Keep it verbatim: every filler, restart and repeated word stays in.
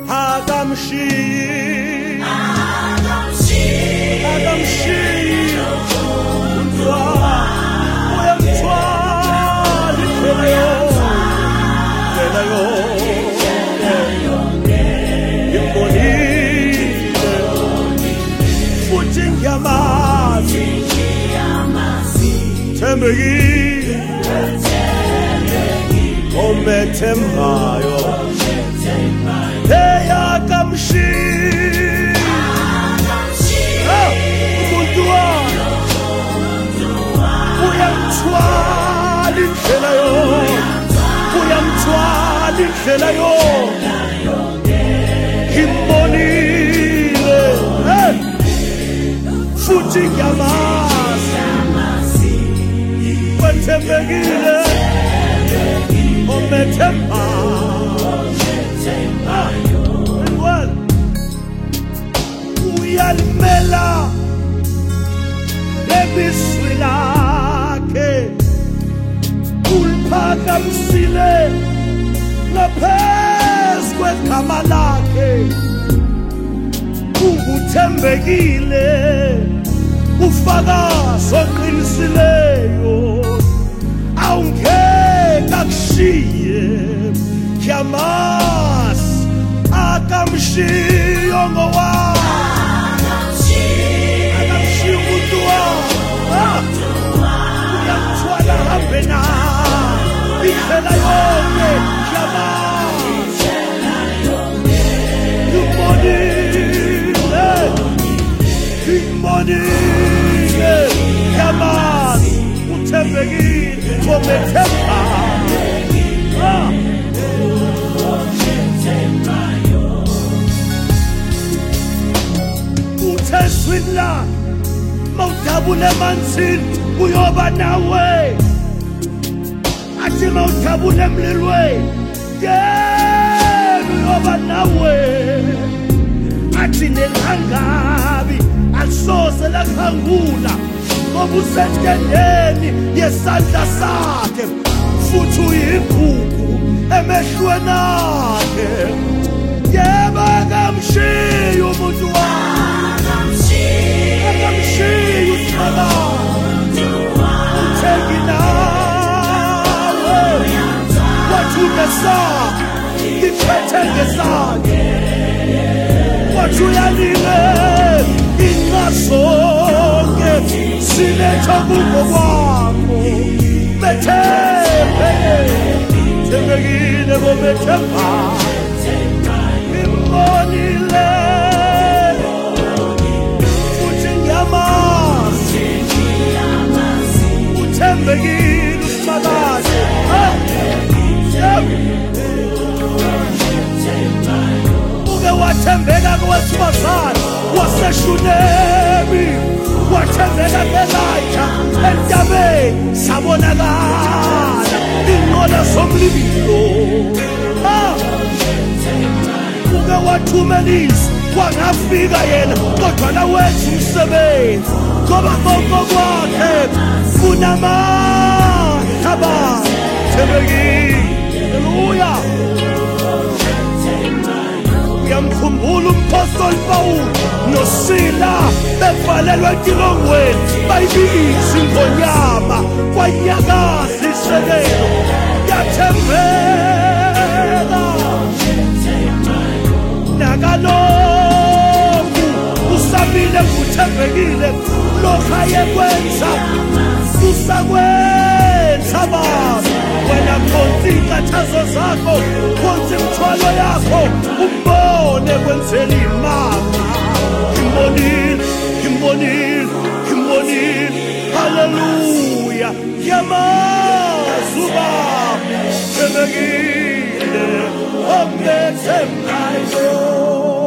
akamshiyi akamshiyi umntwana uyamthwala indlela yonke imbonile futhi ngiyamazi thembekile omethembayo eyakamshiyi umuntu wami uyamthwala indlela yonke uyamthwala indlela yonke imbonile futhi ngiyamazi wethembekile omethembayo uyalimela lebizwi lakhe uliphakamisile ngaphezu kwegama lakhe ukuthembekile ufakazi oqinisileyo awungeke akushiye yamazi akamshiyi ongowakhe akamshiyi umuntu wakhe uyamthwala ahambe naye indlela yonke yamazi imbonile imbonile yamazi uthembekile omethembayo uthezwini mawudabula emanzini uyoba nawe athi mawudabula emlilweni yena uyoba nawe athi nelangabi alisoze lakhangula ngoba usentendeni yesandla sakhe futhi uyigugu emehlweni akhe yebo akamshiyi umuntu wakhe akamshiyi usibalayo utheki nawe wathi unesakhe ngiphethe ngesakhe wathi uyalinge inqasonke siletha kubo kwakho bethembekile thembekile bomethembayo imbonile futhi ngiyamazi uthembekile usibalayo uke wathembeka kowesifazane waseshunemi wathembeka kElijah entabeni sabonakala inqola zomlilo uke wathumelisa kwangafika yena kodwa nawenza umsebenzi ngoba ngoko kwakhe kunamandla thembekile haleluya uyamkhumbula umpostoli Pawulu noSila bevalelwa entolongweni bayibiza ingonyama kwanyakaza isekelo yathembeka nakalokhu usamile kuthembekile lokhu ayekwenza usakwenza baba wena khonza inkathazo zakho khonza imithwalo yakho umbone kwenzela imanga imbonile imbonile imbonile haleluya yamazi ubaba thembekile omethembayo